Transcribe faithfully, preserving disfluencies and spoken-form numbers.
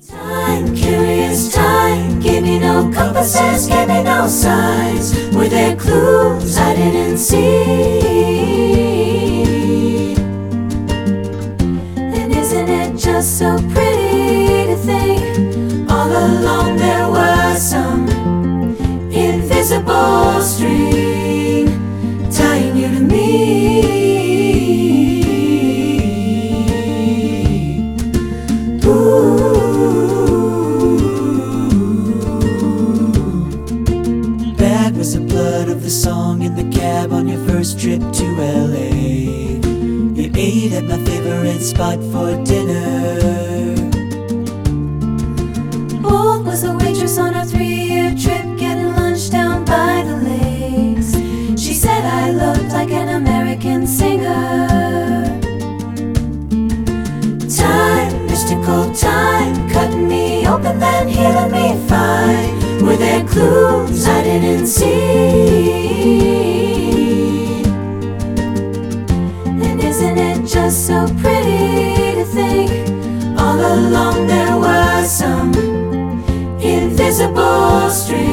Time, curious time, give me no compasses, give me no signs. Were there clues I didn't see? And isn't it just so pretty to think all along there was some invisible string tying you to me? Ooh. Bag was the blood of the song in the cab on your first trip to L A. You ate at my favorite spot for dinner. Bold was the waitress on our three-year trip, getting lunch down by the lakes. She said I looked like an American singer. Time, mystical time, cutting me open then healing me fine. Were there clues I didn't see? And isn't it just so pretty to think all along there was some invisible string